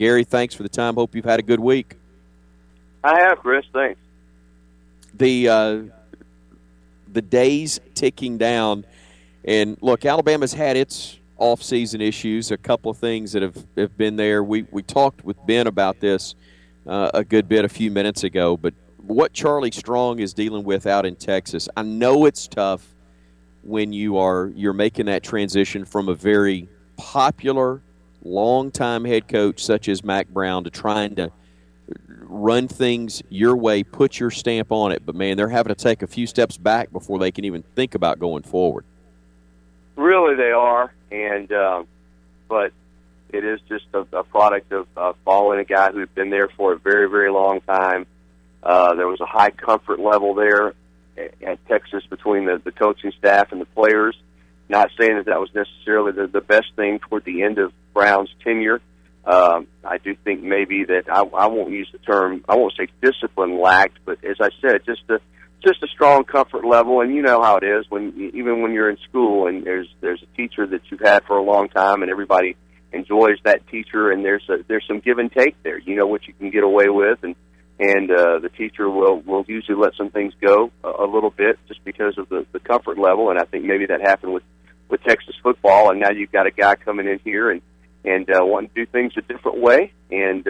Gary, thanks for the time. Hope you've had a good week. I have, Chris. Thanks. The days ticking down, and look, Alabama's had its off-season issues. A couple of things that have been there. We talked with Ben about this a good bit a few minutes ago, but what Charlie Strong is dealing with out in Texas, I know it's tough when you're making that transition from a very popular, long-time head coach such as Mack Brown to trying to run things your way, put your stamp on it. But, man, they're having to take a few steps back before they can even think about going forward. Really, they are. And but it is just a product of following a guy who's been there for a very, very long time. There was a high comfort level there at Texas between the coaching staff and the players. Not saying that was necessarily the best thing toward the end of Brown's tenure. I do think maybe that I won't use the term, I won't say discipline lacked, but as I said, just a strong comfort level. And you know how it is even when you're in school and there's a teacher that you've had for a long time and everybody enjoys that teacher, and there's some give and take there. You know what you can get away with, and the teacher will usually let some things go a little bit just because of the comfort level. And I think maybe that happened with Texas football, and now you've got a guy coming in here and wanting to do things a different way. And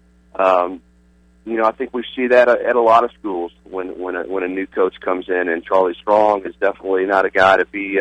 I think we see that at a lot of schools when a new coach comes in. And Charlie Strong is definitely not a guy to be,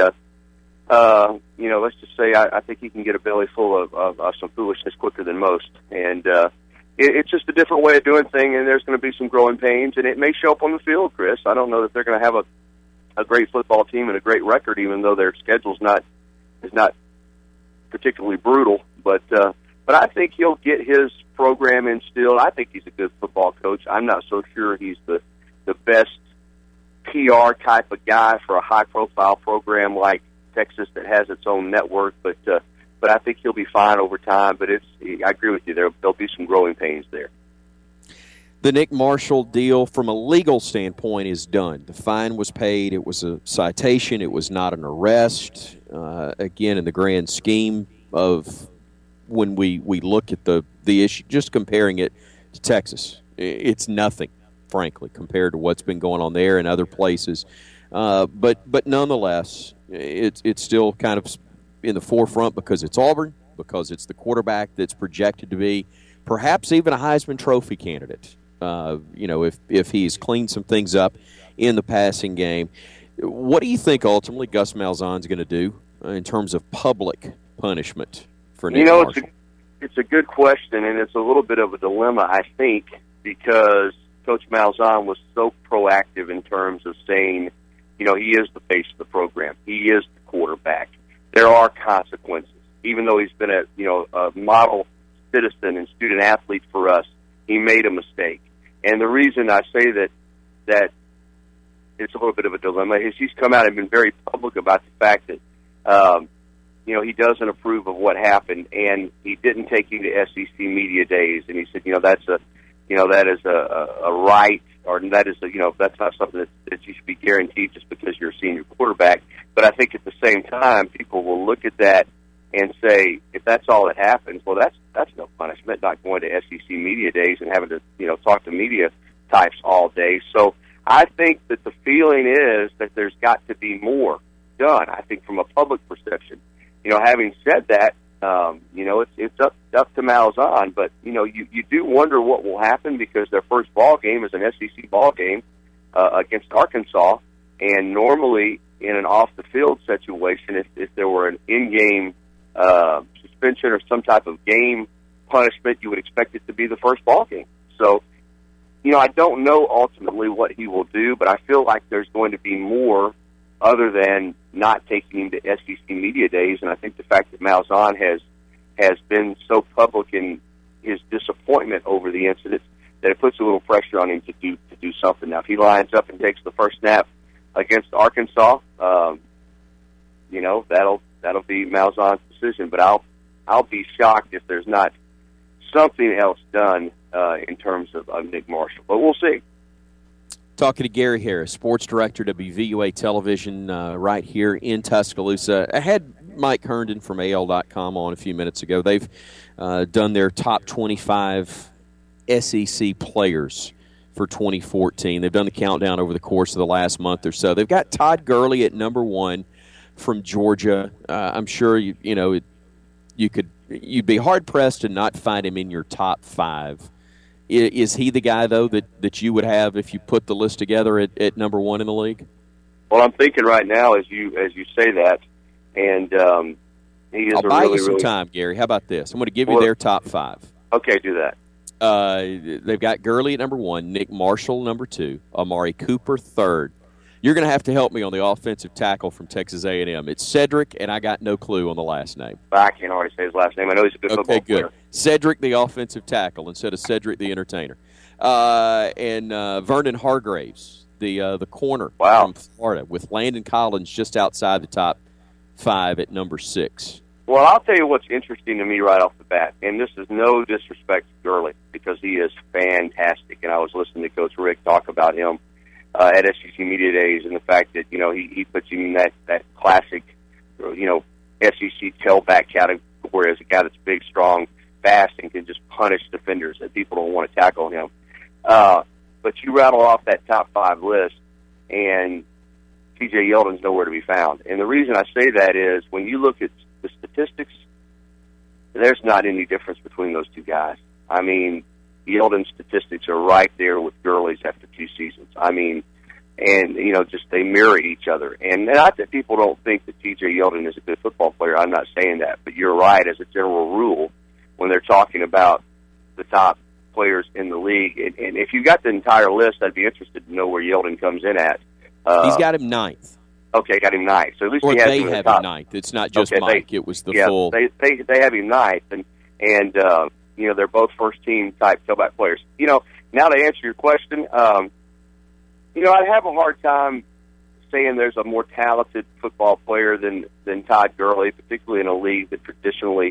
let's just say I think he can get a belly full of some foolishness quicker than most. And it's just a different way of doing things, and there's going to be some growing pains, and it may show up on the field, Chris. I don't know that they're going to have a great football team and a great record, even though their schedule's is not particularly brutal. But I think he'll get his program instilled. I think he's a good football coach. I'm not so sure he's the best PR type of guy for a high-profile program like Texas that has its own network. But I think he'll be fine over time. But I agree with you. There'll be some growing pains there. The Nick Marshall deal, from a legal standpoint, is done. The fine was paid. It was a citation. It was not an arrest. Again, in the grand scheme of when we look at the issue, just comparing it to Texas, it's nothing, frankly, compared to what's been going on there and other places. But nonetheless, it's still kind of in the forefront because it's Auburn, because it's the quarterback that's projected to be perhaps even a Heisman Trophy candidate. If he's cleaned some things up in the passing game. What do you think ultimately Gus Malzahn's going to do in terms of public punishment for Nick Marshall? It's a good question, and it's a little bit of a dilemma, I think, because Coach Malzahn was so proactive in terms of saying, he is the face of the program. He is the quarterback. There are consequences. Even though he's been a model citizen and student athlete for us, he made a mistake. And the reason I say that it's a little bit of a dilemma is he's come out and been very public about the fact that, he doesn't approve of what happened, and he didn't take you to SEC media days. And he said, that is a right, or that is that's not something that you should be guaranteed just because you're a senior quarterback. But I think at the same time, people will look at that and say, if that's all that happens, well, that's no punishment, not going to SEC media days and having to, talk to media types all day. So I think that the feeling is that there's got to be more done, I think, from a public perception. Having said that, it's up to Malzahn, but, you do wonder what will happen because their first ball game is an SEC ball game against Arkansas, and normally in an off-the-field situation, if there were an in-game suspension or some type of game punishment, you would expect it to be the first ball game. So, I don't know ultimately what he will do, but I feel like there's going to be more other than not taking him to SEC media days. And I think the fact that Malzahn has been so public in his disappointment over the incident that it puts a little pressure on him to do something. Now, if he lines up and takes the first snap against Arkansas, that'll be Malzahn's decision. But I'll be shocked if there's not something else done in terms of Nick Marshall. But we'll see. Talking to Gary Harris, sports director, WVUA Television, right here in Tuscaloosa. I had Mike Herndon from AL.com on a few minutes ago. They've done their top 25 SEC players for 2014. They've done the countdown over the course of the last month or so. They've got Todd Gurley at number 1 from Georgia. I'm sure you'd be hard pressed to not find him in your top 5. Is he the guy though that you would have if you put the list together at number 1 in the league? Well, I'm thinking right now as you say that, and he is. I'll buy you some time, Gary. How about this? I'm going to give you their top 5. Okay, do that. They've got Gurley at number 1, Nick Marshall number 2, Amari Cooper 3rd. You're going to have to help me on the offensive tackle from Texas A&M. It's Cedric, and I got no clue on the last name. I can't already say his last name. I know he's a good football player. Okay, good. Cedric, the offensive tackle, instead of Cedric, the entertainer. And Vernon Hargraves, the corner from Florida, with Landon Collins just outside the top 5 at number 6. Well, I'll tell you what's interesting to me right off the bat, and this is no disrespect to Gurley, because he is fantastic, and I was listening to Coach Rick talk about him at SEC Media Days, and the fact that, he puts him in that classic, SEC tailback category as a guy that's big, strong, fast, and can just punish defenders that people don't want to tackle him. But you rattle off that top 5 list, and T.J. Yeldon's nowhere to be found. And the reason I say that is when you look at the statistics, there's not any difference between those two guys. I mean, Yeldon's statistics are right there with Gurley's after 2 seasons. I mean, and, just they mirror each other. And not that people don't think that T.J. Yeldon is a good football player. I'm not saying that. But you're right, as a general rule, when they're talking about the top players in the league. And if you got the entire list, I'd be interested to know where Yeldon comes in at. He's got him 9th. Okay, got him 9th. So at least he has they him have him 9th. It's not just Mike. It was the full. They have him 9th, and they're both first team type tailback players. Now to answer your question, I'd have a hard time saying there's a more talented football player than Todd Gurley, particularly in a league that traditionally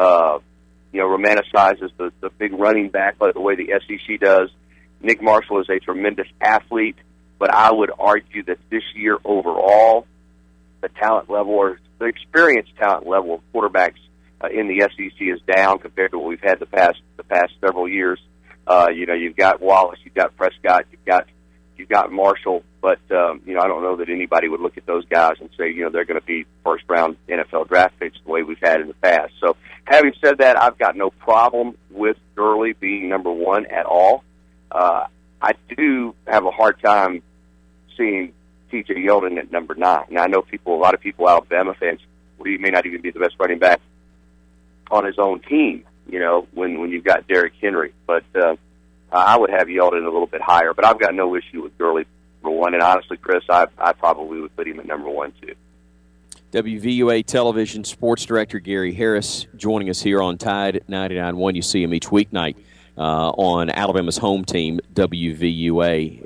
romanticizes the big running back like the way the SEC does. Nick Marshall is a tremendous athlete, but I would argue that this year overall, the talent level or the experienced talent level of quarterbacks in the SEC is down compared to what we've had the past several years. You've got Wallace, you've got Prescott, you've got Marshall, but I don't know that anybody would look at those guys and say they're going to be first round NFL draft picks the way we've had in the past. So having said that, I've got no problem with Gurley being number 1 at all. I do have a hard time seeing T.J. Yeldon at number 9. Now, I know a lot of people, Alabama fans, he may not even be the best running back on his own team, when you've got Derrick Henry. But I would have Yeldon a little bit higher. But I've got no issue with Gurley number 1. And honestly, Chris, I probably would put him at number 1, too. WVUA Television Sports Director Gary Harris joining us here on Tide 99.1. You see him each weeknight on Alabama's home team, WVUA.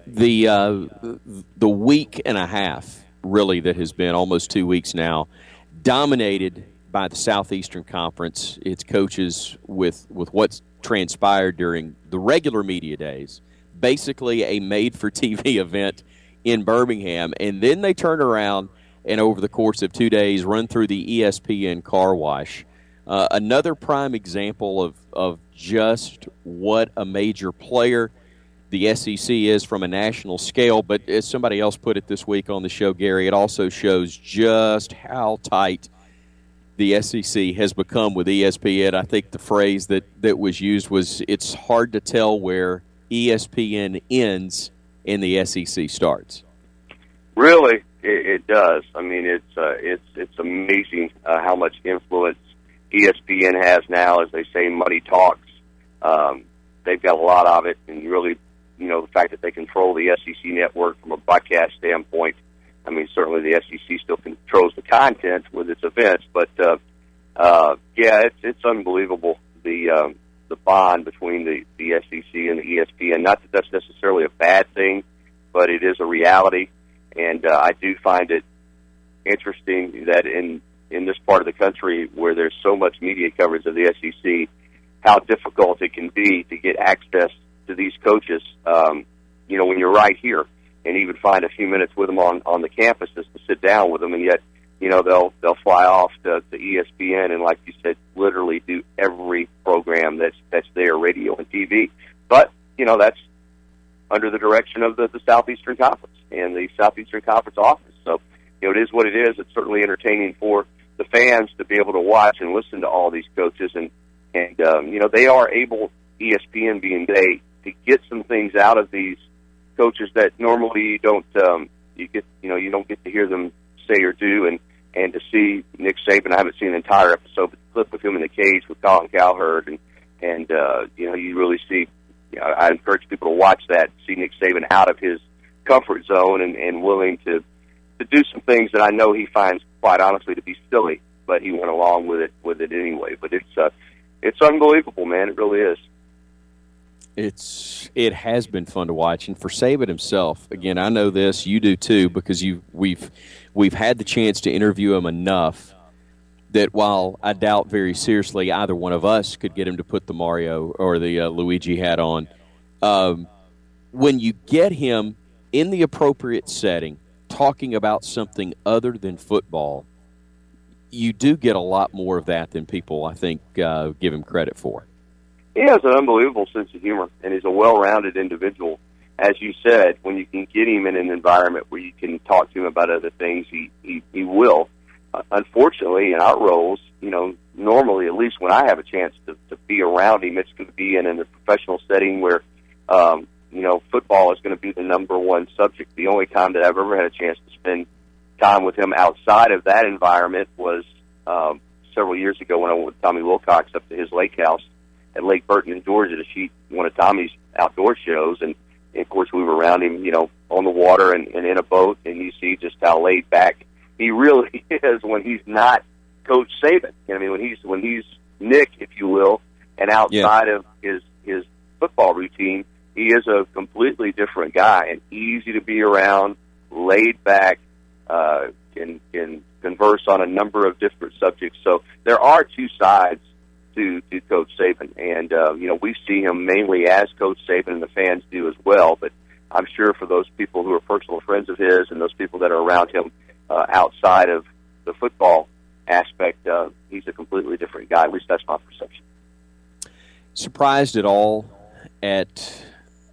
The week and a half, really, that has been almost 2 weeks now, dominated by the Southeastern Conference, its coaches, with what's transpired during the regular media days, basically a made-for-TV event in Birmingham, and then they turn around and over the course of 2 days run through the ESPN car wash. Another prime example of just what a major player the SEC is from a national scale. But as somebody else put it this week on the show, Gary, it also shows just how tight the SEC has become with ESPN. I think the phrase that was used was, it's hard to tell where ESPN ends and the SEC starts. Really, it does. I mean, it's amazing how much influence ESPN has now. As they say, money talks. They've got a lot of it, and really, the fact that they control the SEC network from a broadcast standpoint. I mean, certainly the SEC still controls the content with its events, but it's unbelievable the bond between the SEC and the ESPN. Not that that's necessarily a bad thing, but it is a reality, and I do find it interesting that in this part of the country where there's so much media coverage of the SEC, how difficult it can be to get access to these coaches, when you're right here, and even find a few minutes with them on the campuses to sit down with them, and yet they'll fly off to ESPN and, like you said, literally do every program that's there, radio and TV. But that's under the direction of the Southeastern Conference and the Southeastern Conference office. So it is what it is. It's certainly entertaining for the fans to be able to watch and listen to all these coaches, and they are able, ESPN being they, to get some things out of these coaches that normally you don't you don't get to hear them say or do, and to see Nick Saban. I haven't seen an entire episode, but the clip with him in the cage with Colin Cowherd, and you really see. I encourage people to watch that, see Nick Saban out of his comfort zone and willing to do some things that I know he finds, quite honestly, to be silly, but he went along with it anyway. But it's unbelievable, man. It really is. It has been fun to watch, and for Saban himself, again, I know this, you do too, because we've had the chance to interview him enough that while I doubt very seriously either one of us could get him to put the Mario or the Luigi hat on, when you get him in the appropriate setting, talking about something other than football, you do get a lot more of that than people, I think, give him credit for. He has an unbelievable sense of humor, and he's a well-rounded individual. As you said, when you can get him in an environment where you can talk to him about other things, he will. Unfortunately, in our roles, normally, at least when I have a chance to be around him, it's going to be in a professional setting where, football is going to be the number one subject. The only time that I've ever had a chance to spend time with him outside of that environment was several years ago when I went with Tommy Wilcox up to his lake house at Lake Burton in Georgia to shoot one of Tommy's outdoor shows. And of course, we were around him, on the water and in a boat, and you see just how laid back he really is when he's not Coach Saban. When he's Nick, if you will, and outside of his football routine, he is a completely different guy and easy to be around, laid back, can converse on a number of different subjects. So there are two sides to Coach Saban, and we see him mainly as Coach Saban, and the fans do as well. But I'm sure for those people who are personal friends of his and those people that are around him outside of the football aspect, he's a completely different guy. At least that's my perception. Surprised at all at...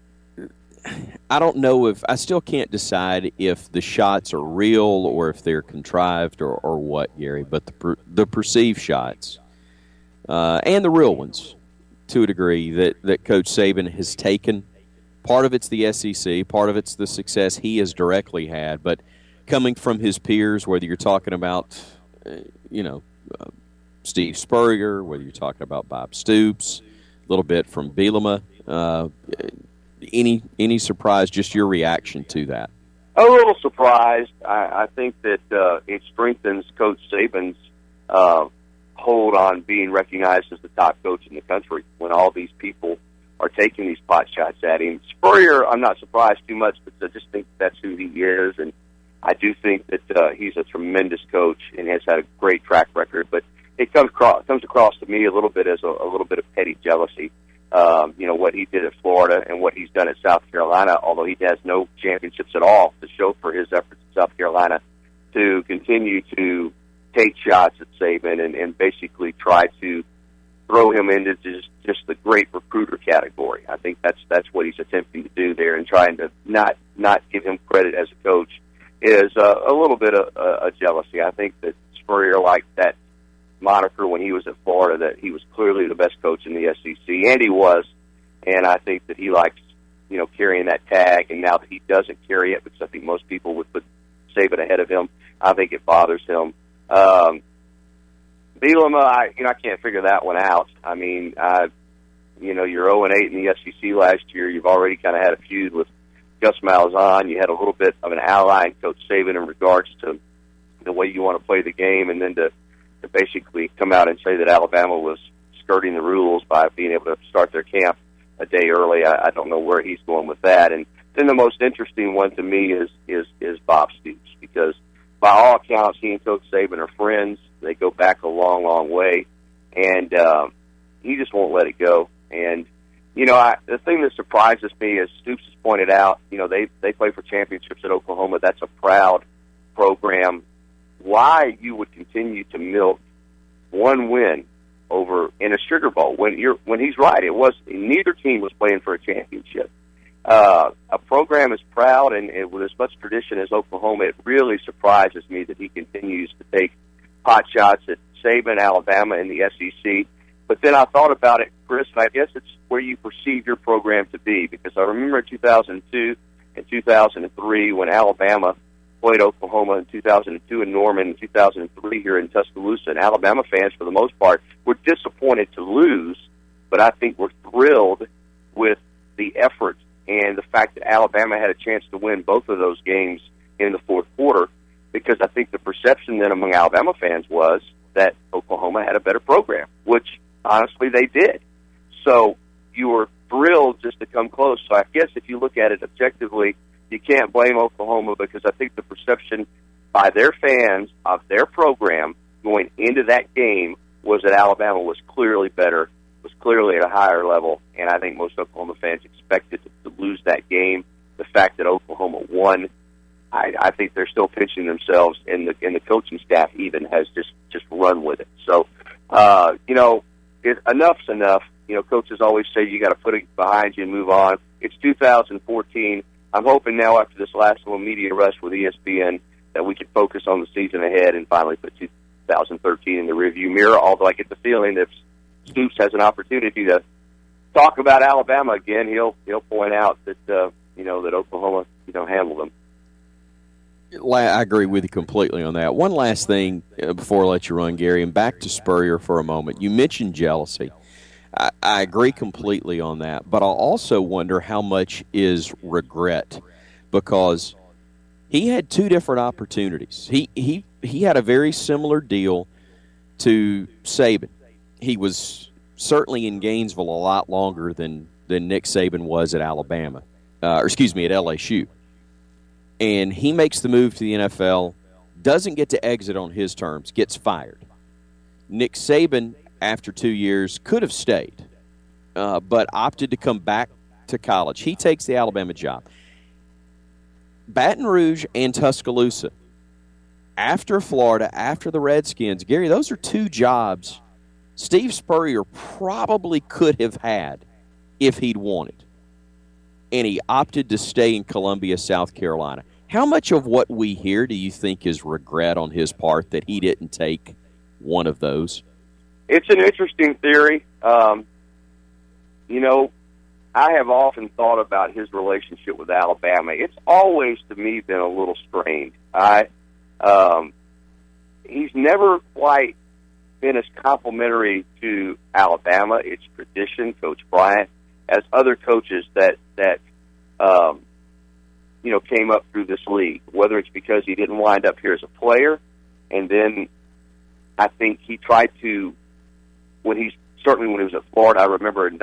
I don't know I still can't decide if the shots are real or if they're contrived or what, Gary, but the perceived shots and the real ones, to a degree, that Coach Saban has taken. Part of it's the SEC, part of it's the success he has directly had, but coming from his peers, whether you're talking about, Steve Spurrier, whether you're talking about Bob Stoops, a little bit from Bielema, any surprise, just your reaction to that? A little surprised. I think that it strengthens Coach Saban's hold on being recognized as the top coach in the country when all these people are taking these pot shots at him. Spurrier, I'm not surprised too much, but I just think that's who he is, and I do think that he's a tremendous coach and has had a great track record. But it comes across to me a little bit as a little bit of petty jealousy. What he did at Florida and what he's done at South Carolina, although he has no championships at all to show for his efforts at South Carolina, to continue to take shots at Saban and basically try to throw him into just the great recruiter category. I think that's what he's attempting to do there, and trying to not give him credit as a coach is a little bit of a jealousy. I think that Spurrier liked that moniker when he was at Florida, that he was clearly the best coach in the SEC, and he was. And I think that he likes, carrying that tag. And now that he doesn't carry it, because I think most people would put Saban ahead of him, I think it bothers him. Bielema, I can't figure that one out. I mean, you're 0-8 in the SEC last year. You've already kind of had a feud with Gus Malzahn. You had a little bit of an ally in Coach Saban in regards to the way you want to play the game, and then to basically come out and say that Alabama was skirting the rules by being able to start their camp a day early. I don't know where he's going with that. And then the most interesting one to me is Bob Stoops, because by all accounts, he and Coach Saban are friends. They go back a long, long way, and he just won't let it go. And the thing that surprises me, as Stoops has pointed out, they play for championships at Oklahoma. That's a proud program why you would continue to milk one win over in a Sugar Bowl when he's right. It was neither team was playing for a championship. A program as proud and with as much tradition as Oklahoma, it really surprises me that he continues to take pot shots at Saban, Alabama, and the SEC. But then I thought about it, Chris, and I guess it's where you perceive your program to be, because I remember in 2002 and 2003 when Alabama played Oklahoma in 2002 in Norman, in 2003 here in Tuscaloosa, and Alabama fans, for the most part, were disappointed to lose, but I think we're thrilled with the effort and the fact that Alabama had a chance to win both of those games in the fourth quarter, because I think the perception then among Alabama fans was that Oklahoma had a better program, which honestly they did. So you were thrilled just to come close. So I guess if you look at it objectively, you can't blame Oklahoma, because I think the perception by their fans of their program going into that game was that Alabama was clearly better, was clearly at a higher level, and I think most Oklahoma fans expected to lose that game. The fact that Oklahoma won, I think they're still pinching themselves, and the coaching staff even has just run with it. So, enough's enough. Coaches always say you got to put it behind you and move on. It's 2014. I'm hoping now, after this last little media rush with ESPN, that we can focus on the season ahead and finally put 2013 in the rearview mirror, although I get the feeling that if Stoops has an opportunity to talk about Alabama again, he'll point out that that Oklahoma handled them. I agree with you completely on that. One last thing before I let you run, Gary, and back to Spurrier for a moment. You mentioned jealousy. I agree completely on that, but I also wonder how much is regret, because he had two different opportunities. He had a very similar deal to Saban. He was certainly in Gainesville a lot longer than Nick Saban was at Alabama, at LSU. And he makes the move to the NFL, doesn't get to exit on his terms, gets fired. Nick Saban, after 2 years, could have stayed, but opted to come back to college. He takes the Alabama job. Baton Rouge and Tuscaloosa, after Florida, after the Redskins, Gary, those are two jobs Steve Spurrier probably could have had if he'd wanted. And he opted to stay in Columbia, South Carolina. How much of what we hear do you think is regret on his part that he didn't take one of those? It's an interesting theory. I have often thought about his relationship with Alabama. It's always, to me, been a little strained. He's never quite been as complimentary to Alabama, its tradition, Coach Bryant, as other coaches that came up through this league, whether it's because he didn't wind up here as a player, and then I think he tried to, when he was at Florida, I remember in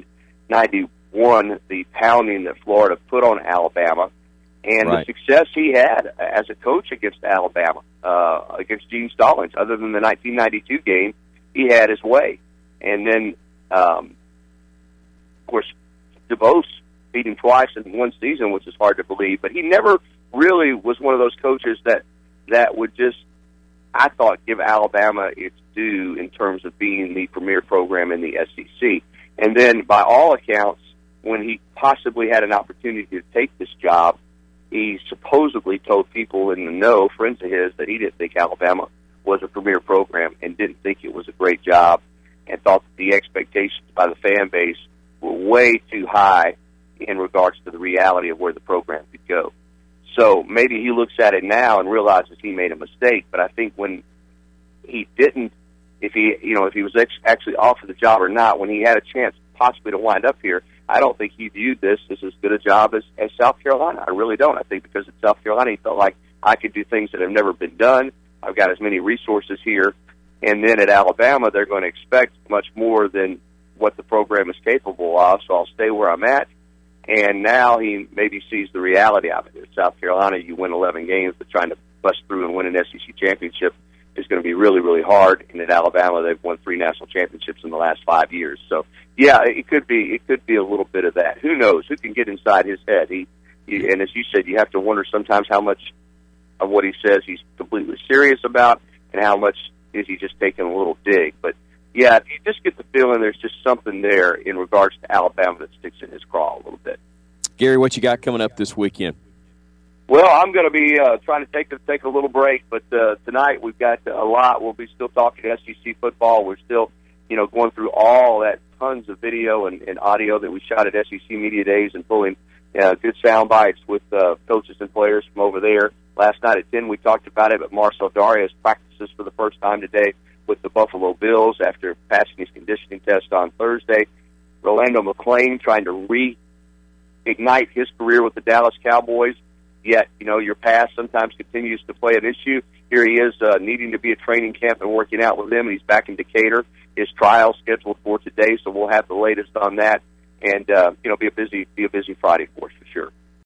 1991, the pounding that Florida put on Alabama, and right. The success he had as a coach against Alabama, against Gene Stallings, other than the 1992 game, he had his way. And then, of course, DeBose beat him twice in one season, which is hard to believe. But he never really was one of those coaches that would just, I thought, give Alabama its due in terms of being the premier program in the SEC. And then, by all accounts, when he possibly had an opportunity to take this job, he supposedly told people in the know, friends of his, that he didn't think Alabama was a premier program and didn't think it was a great job, and thought that the expectations by the fan base were way too high in regards to the reality of where the program could go. So maybe he looks at it now and realizes he made a mistake, but I think when he didn't, if he was actually offered the job or not, when he had a chance possibly to wind up here, I don't think he viewed this as good a job as South Carolina. I really don't. I think because at South Carolina, he felt like I could do things that have never been done. I've got as many resources here. And then at Alabama, they're going to expect much more than what the program is capable of, so I'll stay where I'm at. And now he maybe sees the reality of it. At South Carolina, you win 11 games, but trying to bust through and win an SEC championship is going to be really, really hard. And at Alabama, they've won 3 national championships in the last 5 years. So, yeah, it could be a little bit of that. Who knows? Who can get inside his head? And as you said, you have to wonder sometimes how much of what he says he's completely serious about, and how much is he just taking a little dig. But, yeah, you just get the feeling there's just something there in regards to Alabama that sticks in his craw a little bit. Gary, what you got coming up this weekend? Well, I'm going to be trying to take a little break, but tonight we've got a lot. We'll be still talking SEC football. We're still, going through all that tons of video and audio that we shot at SEC Media Days and pulling good sound bites with coaches and players from over there. Last night at 10 we talked about it, but Marcel Darius practices for the first time today with the Buffalo Bills after passing his conditioning test on Thursday. Rolando McClain trying to reignite his career with the Dallas Cowboys. Yet, your past sometimes continues to play an issue. Here he is needing to be at training camp and working out with them, and he's back in Decatur. His trial scheduled for today, so we'll have the latest on that. And, be a busy Friday for us for sure.